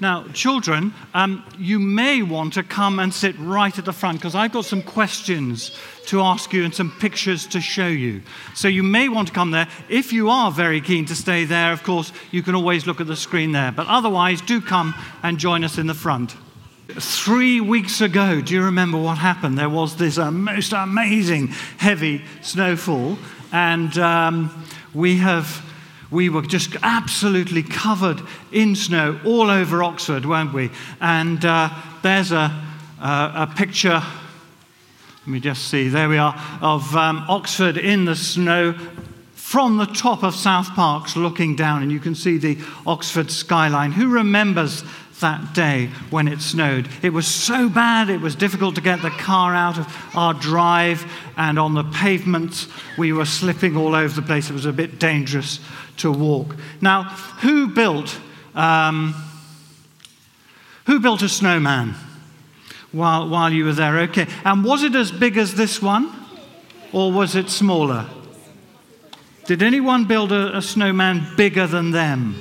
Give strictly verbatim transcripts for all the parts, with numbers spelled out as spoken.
Now, children, um, you may want to come and sit right at the front because I've got some questions to ask you and some pictures to show you. So you may want to come there. If you are very keen to stay there, of course, you can always look at the screen there. But otherwise, do come and join us in the front. Three weeks ago, do you remember what happened? There was this uh, most amazing heavy snowfall, and um, we have we were just absolutely covered in snow all over Oxford, weren't we? And uh, there's a, a, a picture. Let me just see. There we are of um, Oxford in the snow from the top of South Parks, looking down, and you can see the Oxford skyline. Who remembers that day when it snowed? It was so bad, it was difficult to get the car out of our drive, and on the pavements we were slipping all over the place. It was a bit dangerous to walk. Now, who built um, who built a snowman while while you were there? Okay, and was it as big as this one, or was it smaller? Did anyone build a, a snowman bigger than them?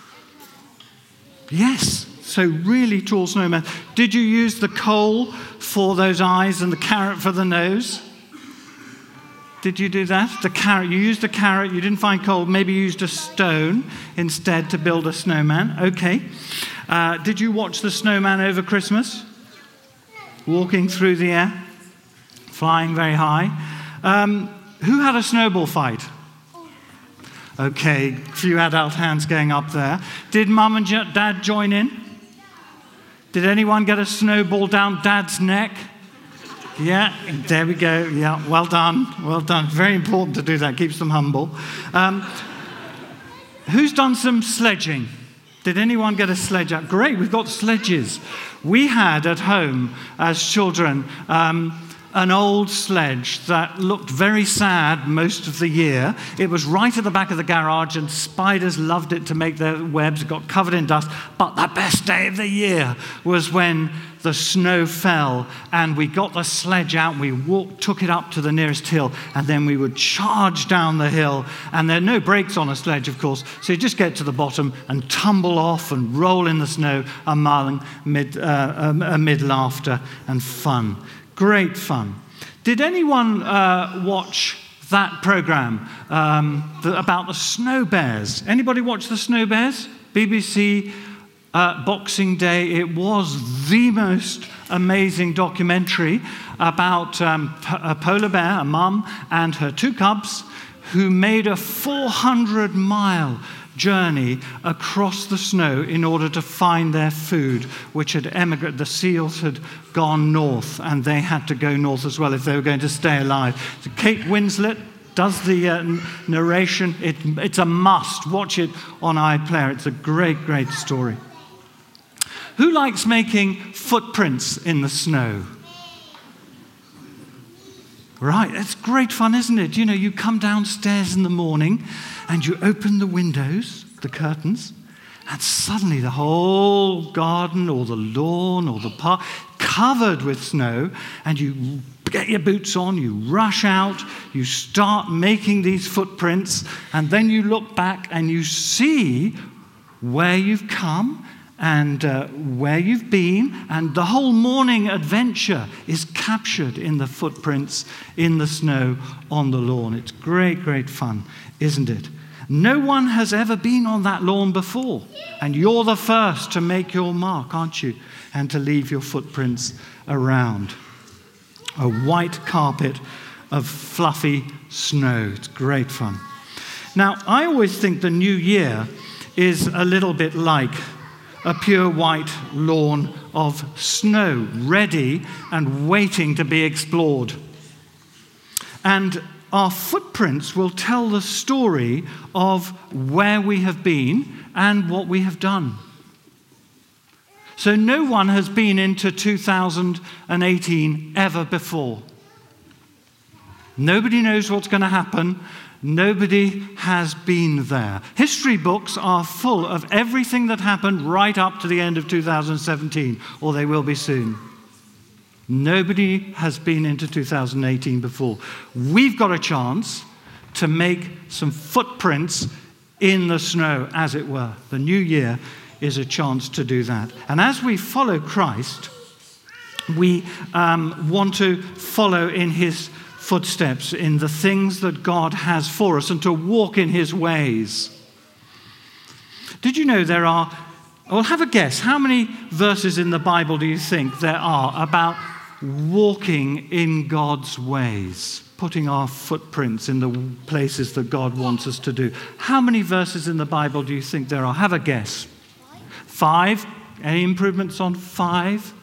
Yes. So really tall snowman. Did you use the coal for those eyes and the carrot for the nose? Did you do that? The carrot, you used a carrot, you didn't find coal, maybe you used a stone instead to build a snowman. Okay. Uh, did you watch the snowman over Christmas? Walking through the air, flying very high. Um, who had a snowball fight? Okay, a few adult hands going up there. Did mum and dad join in? Did anyone get a snowball down Dad's neck? Yeah, there we go. Yeah, well done, well done. Very important to do that, keeps them humble. Um, who's done some sledging? Did anyone get a sledge out? Great, we've got sledges. We had at home, as children, um, an old sledge that looked very sad most of the year. It was right at the back of the garage, and spiders loved it to make their webs. It got covered in dust. But the best day of the year was when the snow fell, and we got the sledge out, and we walked, took it up to the nearest hill, and then we would charge down the hill. And there are no brakes on a sledge, of course, so you just get to the bottom and tumble off and roll in the snow among mid, uh, amid laughter and fun. Great fun. Did anyone uh, watch that program um, the, about the snow bears? Anybody watch the snow bears? B B C uh, Boxing Day. It was the most amazing documentary about um, a polar bear, a mum, and her two cubs who made a four hundred mile journey across the snow in order to find their food, which had emigrated. The seals had gone north, and they had to go north as well if they were going to stay alive. So Kate Winslet does the uh, narration. It, it's a must. Watch it on iPlayer. It's a great, great story. Who likes making footprints in the snow? Right, it's great fun, isn't it? You know, you come downstairs in the morning and you open the windows, the curtains, and suddenly the whole garden or the lawn or the park covered with snow, and you get your boots on, you rush out, you start making these footprints, and then you look back and you see where you've come and uh, where you've been, and the whole morning adventure is captured in the footprints in the snow on the lawn. It's great, great fun, isn't it? No one has ever been on that lawn before, and you're the first to make your mark, aren't you? And to leave your footprints around. A white carpet of fluffy snow. It's great fun. Now, I always think the new year is a little bit like a pure white lawn of snow, ready and waiting to be explored. And our footprints will tell the story of where we have been and what we have done. So no one has been into two thousand eighteen ever before. Nobody knows what's going to happen. Nobody has been there. History books are full of everything that happened right up to the end of two thousand seventeen, or they will be soon. Nobody has been into two thousand eighteen before. We've got a chance to make some footprints in the snow, as it were. The new year is a chance to do that. And as we follow Christ, we um, want to follow in his footsteps, in the things that God has for us, and to walk in his ways. Did you know there are, well, have a guess, how many verses in the Bible do you think there are about walking in God's ways, putting our footprints in the places that God wants us to do? How many verses in the Bible do you think there are? Have a guess. Five? Any improvements on five?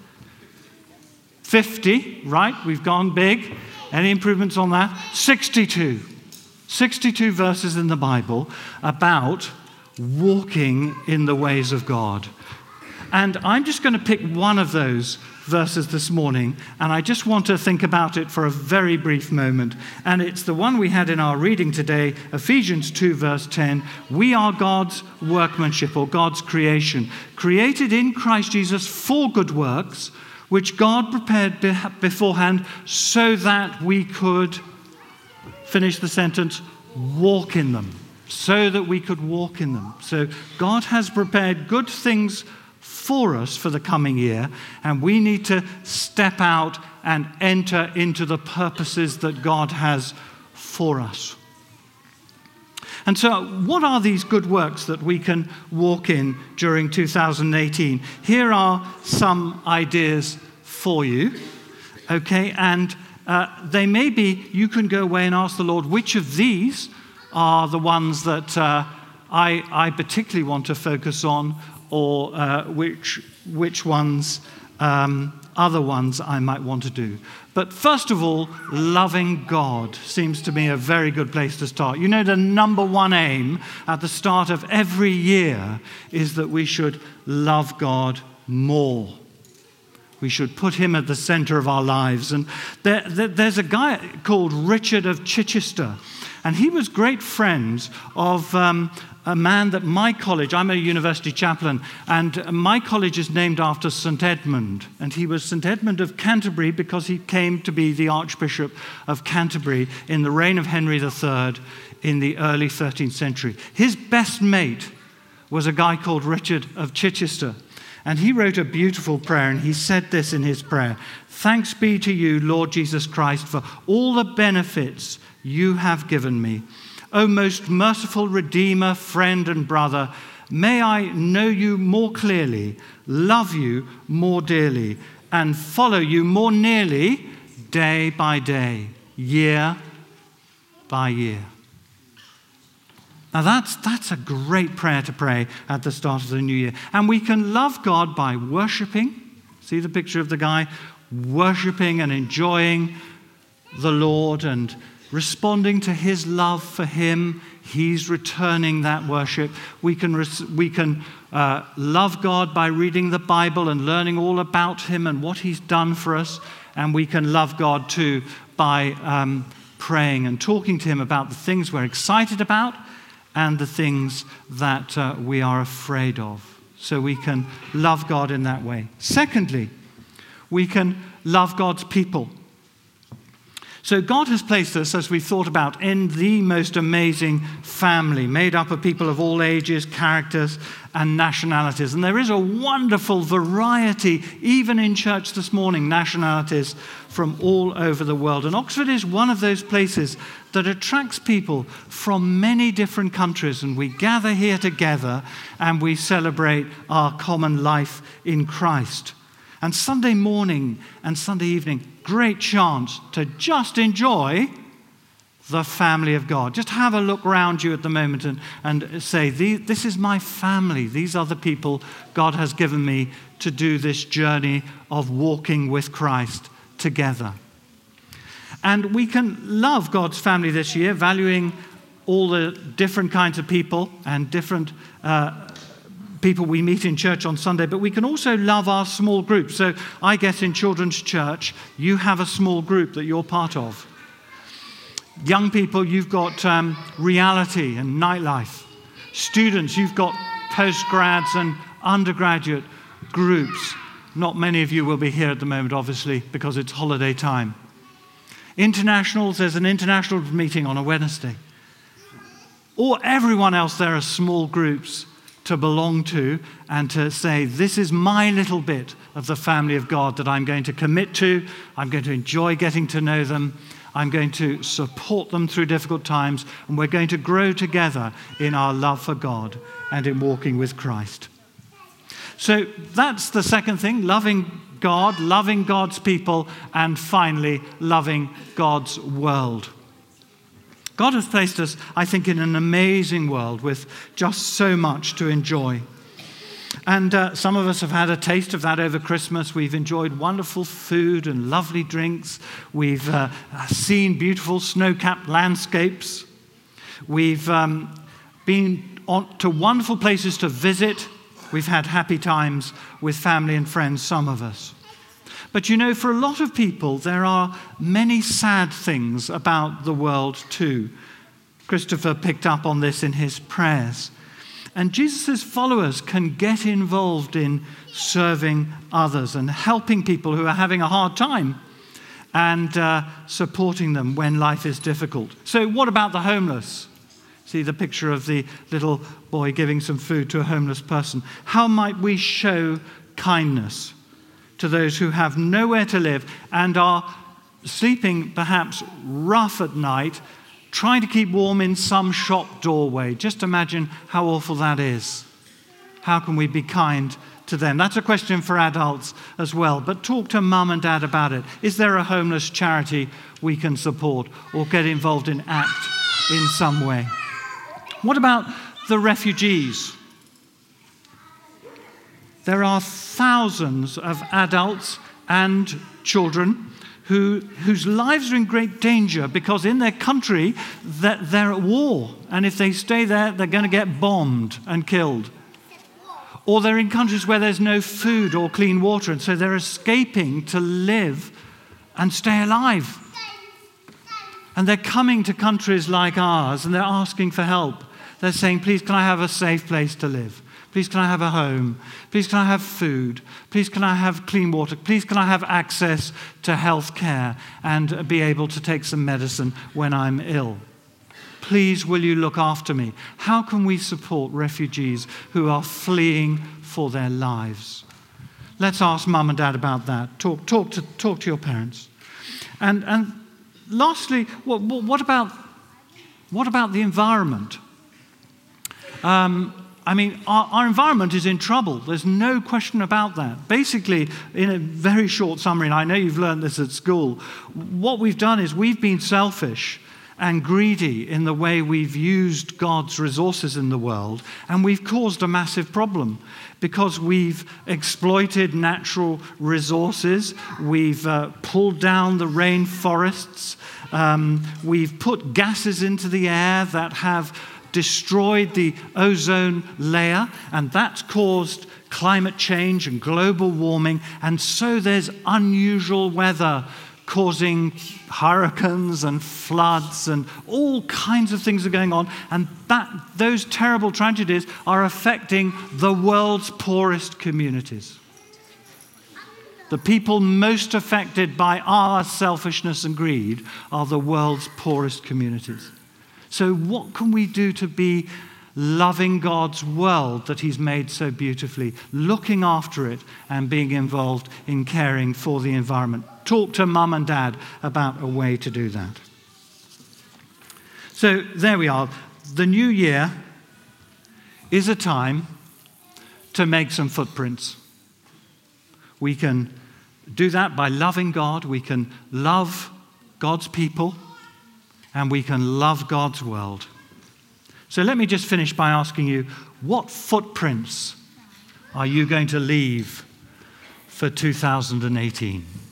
Fifty, right? We've gone big. Any improvements on that? Sixty-two. Sixty-two verses in the Bible about walking in the ways of God. And I'm just going to pick one of those verses this morning, and I just want to think about it for a very brief moment. And it's the one we had in our reading today, Ephesians two, verse ten. We are God's workmanship, or God's creation, created in Christ Jesus for good works, which God prepared beforehand so that we could, finish the sentence, walk in them. So that we could walk in them. So God has prepared good things for us for the coming year, and we need to step out and enter into the purposes that God has for us. And so what are these good works that we can walk in during two thousand eighteen? Here are some ideas for you, okay? And uh, they may be, you can go away and ask the Lord, which of these are the ones that uh, I, I particularly want to focus on, or uh, which which ones, um, other ones I might want to do. But first of all, loving God seems to me a very good place to start. You know, the number one aim at the start of every year is that we should love God more. We should put him at the center of our lives. And there, there, there's a guy called Richard of Chichester, and he was great friends of um, a man that my college, I'm a university chaplain, and my college is named after Saint Edmund. And he was Saint Edmund of Canterbury because he came to be the Archbishop of Canterbury in the reign of Henry the Third in the early thirteenth century. His best mate was a guy called Richard of Chichester. And he wrote a beautiful prayer, and he said this in his prayer: "Thanks be to you, Lord Jesus Christ, for all the benefits you have given me. O most merciful Redeemer, friend, and brother, may I know you more clearly, love you more dearly, and follow you more nearly day by day, year by year." Now that's, that's a great prayer to pray at the start of the new year. And we can love God by worshiping. See the picture of the guy worshiping and enjoying the Lord and responding to his love for him. He's returning that worship. We can, res- we can uh, love God by reading the Bible and learning all about him and what he's done for us. And we can love God too by um, praying and talking to him about the things we're excited about and the things that uh, we are afraid of. So we can love God in that way. Secondly, we can love God's people. So God has placed us, as we've thought about, in the most amazing family, made up of people of all ages, characters, and nationalities. And there is a wonderful variety, even in church this morning, nationalities from all over the world. And Oxford is one of those places that attracts people from many different countries. And we gather here together and we celebrate our common life in Christ. And Sunday morning and Sunday evening, great chance to just enjoy the family of God. Just have a look around you at the moment and, and say, this is my family. These are the people God has given me to do this journey of walking with Christ together. And we can love God's family this year, valuing all the different kinds of people and different uh, people we meet in church on Sunday, but we can also love our small group. So I guess in children's church, you have a small group that you're part of. Young people, you've got um, reality and nightlife. Students, you've got postgrads and undergraduate groups. Not many of you will be here at the moment, obviously, because it's holiday time. Internationals, there's an international meeting on a Wednesday. Or everyone else, there are small groups to belong to and to say, this is my little bit of the family of God that I'm going to commit to. I'm going to enjoy getting to know them. I'm going to support them through difficult times, and we're going to grow together in our love for God and in walking with Christ. So that's the second thing, loving God, loving God's people, and finally, loving God's world. God has placed us, I think, in an amazing world with just so much to enjoy. And uh, some of us have had a taste of that over Christmas. We've enjoyed wonderful food and lovely drinks. We've uh, seen beautiful snow-capped landscapes. We've um, been on to wonderful places to visit. We've had happy times with family and friends, some of us. But you know, for a lot of people, there are many sad things about the world too. Christopher picked up on this in his prayers. And Jesus' followers can get involved in serving others and helping people who are having a hard time and uh, supporting them when life is difficult. So what about the homeless? See the picture of the little boy giving some food to a homeless person. How might we show kindness to those who have nowhere to live and are sleeping perhaps rough at night, trying to keep warm in some shop doorway? Just imagine how awful that is. How can we be kind to them? That's a question for adults as well. But talk to mum and dad about it. Is there a homeless charity we can support or get involved in ACT in some way? What about the refugees? There are thousands of adults and children who, whose lives are in great danger because in their country that they're at war. And if they stay there, they're going to get bombed and killed. Or they're in countries where there's no food or clean water, and so they're escaping to live and stay alive. And they're coming to countries like ours, and they're asking for help. They're saying, please, can I have a safe place to live? Please, can I have a home? Please, can I have food? Please, can I have clean water? Please, can I have access to health care and be able to take some medicine when I'm ill? Please, will you look after me? How can we support refugees who are fleeing for their lives? Let's ask mum and dad about that. Talk, talk, to, talk to your parents. And, and lastly, what, what, about, what about the environment? Um, I mean, our, our environment is in trouble. There's no question about that. Basically, in a very short summary, and I know you've learned this at school, what we've done is we've been selfish and greedy in the way we've used God's resources in the world, and we've caused a massive problem because we've exploited natural resources, we've uh, pulled down the rainforests, um, we've put gases into the air that have destroyed the ozone layer, and that's caused climate change and global warming, and so there's unusual weather causing hurricanes and floods and all kinds of things are going on, and that those terrible tragedies are affecting the world's poorest communities. The people most affected by our selfishness and greed are the world's poorest communities. So what can we do to be loving God's world that he's made so beautifully, looking after it and being involved in caring for the environment? Talk to mum and dad about a way to do that. So there we are. The new year is a time to make some footprints. We can do that by loving God. We can love God's people. And we can love God's world. So let me just finish by asking you, what footprints are you going to leave for two thousand eighteen?